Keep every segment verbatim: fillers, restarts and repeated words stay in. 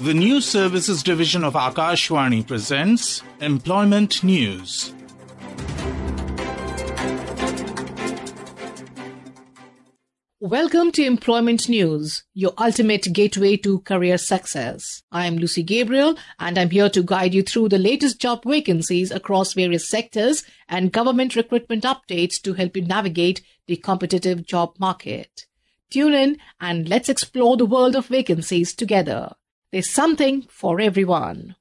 The News Services Division of Akashvani presents Employment News. Welcome to Employment News, your ultimate gateway to career success. I am Lucy Gabriel and I'm here to guide you through the latest job vacancies across various sectors and government recruitment updates to help you navigate the competitive job market. Tune in and let's explore the world of vacancies together. There's something for everyone.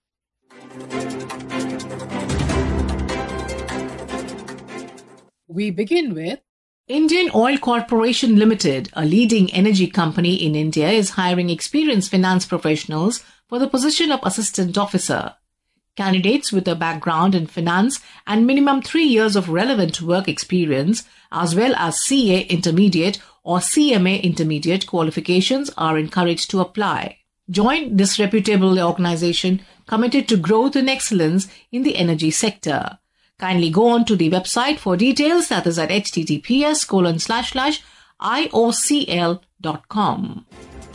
We begin with Indian Oil Corporation Limited, a leading energy company in India, is hiring experienced finance professionals for the position of assistant officer. Candidates with a background in finance and minimum three years of relevant work experience, as well as C A Intermediate or C M A Intermediate qualifications, are encouraged to apply. Join this reputable organization committed to growth and excellence in the energy sector. Kindly go on to the website for details, that is at https colon slash slash iocl dot com.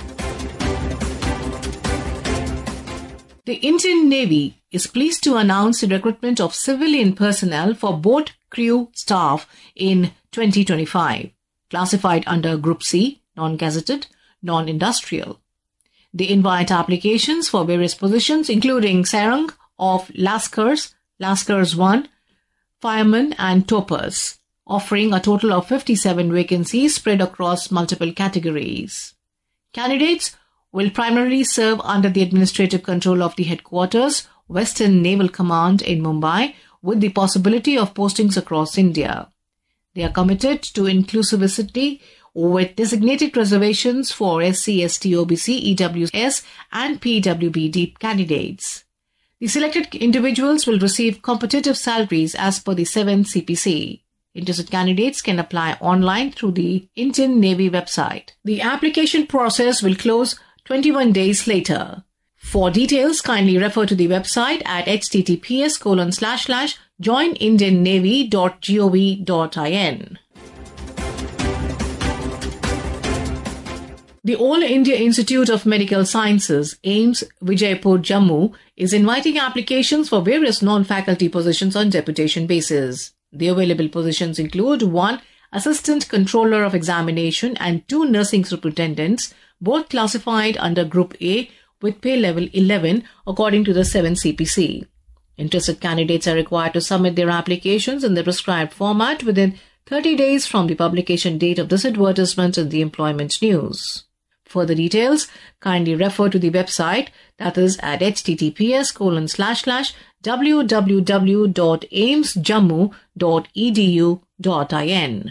The Indian Navy is pleased to announce the recruitment of civilian personnel for boat crew staff in twenty twenty-five, classified under Group C, non-gazetted, non-industrial. They invite applications for various positions including Sarang of Lascars, Lascars one, Firemen and Topers, offering a total of fifty-seven vacancies spread across multiple categories. Candidates will primarily serve under the administrative control of the headquarters, Western Naval Command in Mumbai, with the possibility of postings across India. They are committed to inclusivity with designated reservations for S C, S T, O B C, E W S and P W B D candidates. The selected individuals will receive competitive salaries as per the seven C P C. Interested candidates can apply online through the Indian Navy website. The application process will close twenty-one days later. For details, kindly refer to the website at https colon slash slash joinindiannavy dot gov dot in. The All India Institute of Medical Sciences, AIIMS, Vijaypur, Jammu, is inviting applications for various non-faculty positions on deputation basis. The available positions include one Assistant Controller of Examination and two Nursing Superintendents, both classified under Group A with pay level eleven according to the seven C P C. Interested candidates are required to submit their applications in the prescribed format within thirty days from the publication date of this advertisement in the Employment News. Further details, kindly refer to the website, that is at https colon slash slash www dot aims jammu dot edu dot in.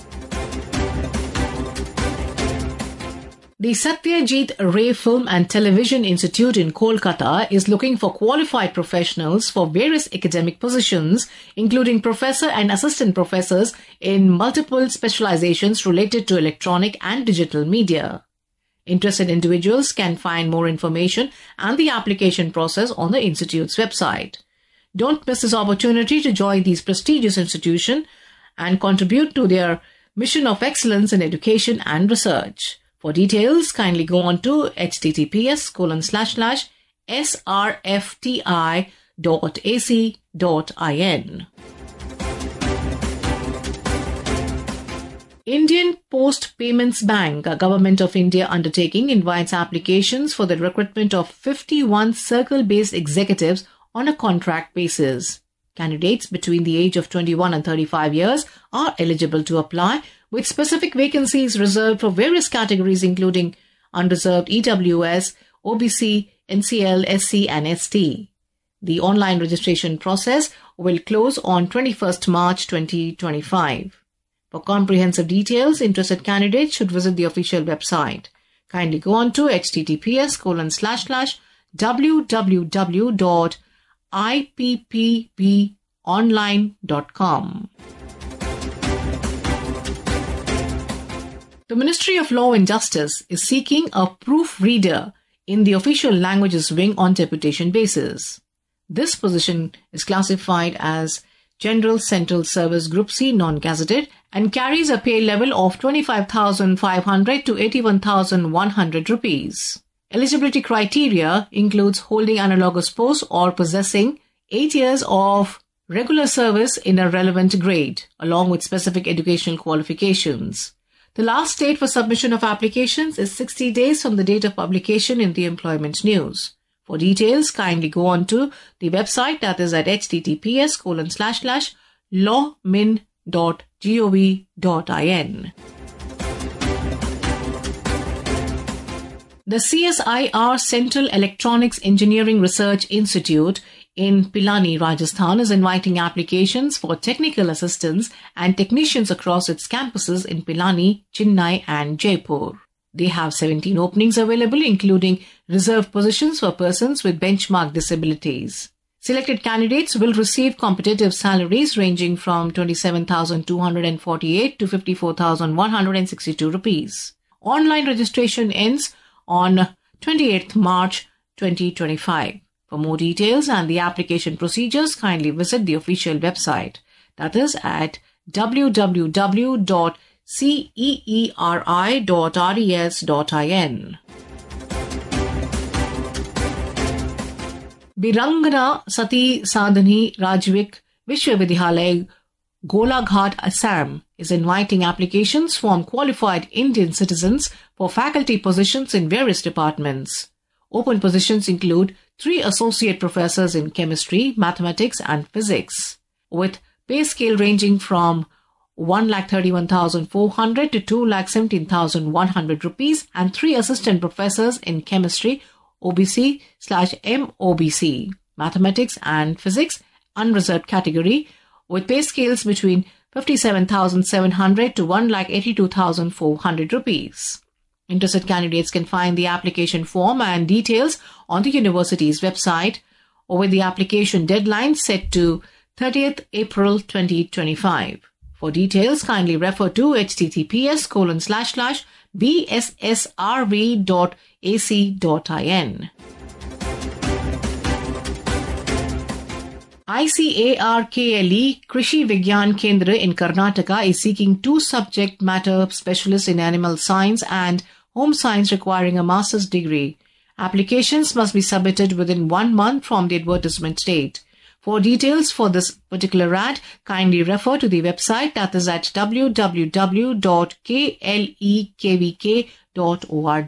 The Satyajit Ray Film and Television Institute in Kolkata is looking for qualified professionals for various academic positions, including professor and assistant professors in multiple specializations related to electronic and digital media. Interested individuals can find more information and the application process on the Institute's website. Don't miss this opportunity to join these prestigious institutions and contribute to their mission of excellence in education and research. For details, kindly go on to https colon slash slash srfti dot ac dot in. Indian Post Payments Bank, a Government of India undertaking, invites applications for the recruitment of fifty-one circle-based executives on a contract basis. Candidates between the age of twenty-one and thirty-five years are eligible to apply, with specific vacancies reserved for various categories including unreserved E W S, O B C, N C L, S C and S T. The online registration process will close on twenty-first March twenty twenty-five. For comprehensive details, interested candidates should visit the official website. Kindly go on to https colon slash slash www dot ippb online dot com. The Ministry of Law and Justice is seeking a proofreader in the official languages wing on deputation basis. This position is classified as General Central Service Group C non-gazetted and carries a pay level of twenty-five thousand five hundred to eighty-one thousand one hundred rupees. Eligibility criteria includes holding analogous post or possessing eight years of regular service in a relevant grade, along with specific educational qualifications. The last date for submission of applications is sixty days from the date of publication in the Employment News. For details, kindly go on to the website, that is at https colon slash slash lawmin dot gov dot in. The C S I R Central Electronics Engineering Research Institute in Pilani, Rajasthan is inviting applications for technical assistants and technicians across its campuses in Pilani, Chennai and Jaipur. They have seventeen openings available, including reserved positions for persons with benchmark disabilities. Selected candidates will receive competitive salaries ranging from twenty-seven thousand two hundred forty-eight to fifty-four thousand one hundred sixty-two rupees. Online registration ends on twenty-eighth March twenty twenty-five. For more details and the application procedures, kindly visit the official website, that is at w w w dot ceeri dot res dot in. Birangana Sati Sadhani Rajvik Vishwavidyalaya, Golaghat, Assam is inviting applications from qualified Indian citizens for faculty positions in various departments. Open positions include three associate professors in chemistry, mathematics and physics, with pay scale ranging from one lakh thirty-one thousand four hundred to two lakh seventeen thousand one hundred rupees, and three assistant professors in chemistry, O B C slash M O B C, mathematics and physics, unreserved category, with pay scales between fifty-seven thousand seven hundred to one lakh eighty-two thousand four hundred rupees. Interested candidates can find the application form and details on the university's website, or with the application deadline set to thirtieth April twenty twenty-five. For details, kindly refer to https colon slash slash bssrv dot ac dot in. I C A R K L E Krishi Vigyan Kendra in Karnataka is seeking two subject matter specialists in animal science and home science requiring a master's degree. Applications must be submitted within one month from the advertisement date. For details for this particular ad, kindly refer to the website, that is at w w w dot k l e k v k dot org.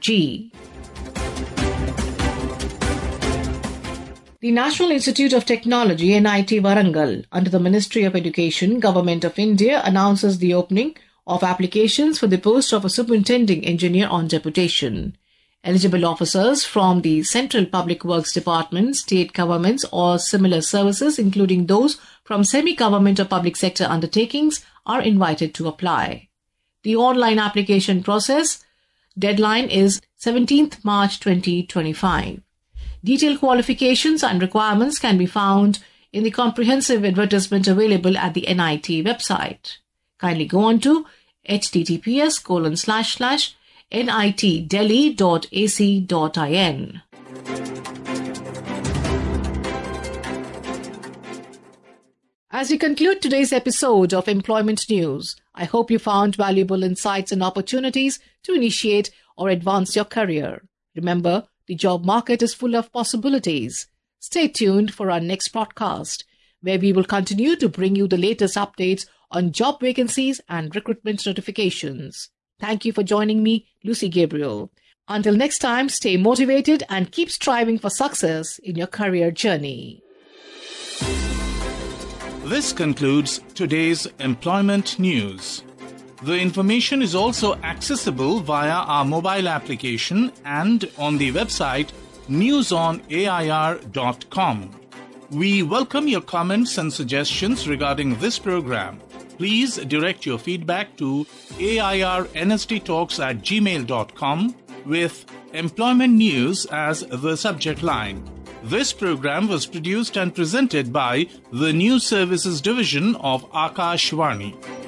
The National Institute of Technology, N I T Warangal, under the Ministry of Education, Government of India, announces the opening of applications for the post of a superintending engineer on deputation. Eligible officers from the Central Public Works Department, state governments or similar services, including those from semi-government or public sector undertakings, are invited to apply. The online application process deadline is seventeenth March twenty twenty-five. Detailed qualifications and requirements can be found in the comprehensive advertisement available at the N I T website. Kindly go on to https colon slash slash nitdelhi dot ac dot in. As we conclude today's episode of Employment News, I hope you found valuable insights and opportunities to initiate or advance your career. Remember, the job market is full of possibilities. Stay tuned for our next podcast, where we will continue to bring you the latest updates on job vacancies and recruitment notifications. Thank you for joining me, Lucy Gabriel. Until next time, stay motivated and keep striving for success in your career journey. This concludes today's Employment News. The information is also accessible via our mobile application and on the website news on a i r dot com. We welcome your comments and suggestions regarding this program. Please direct your feedback to airnsttalks at gmail dot com with Employment News as the subject line. This program was produced and presented by the News Services Division of Akashvani.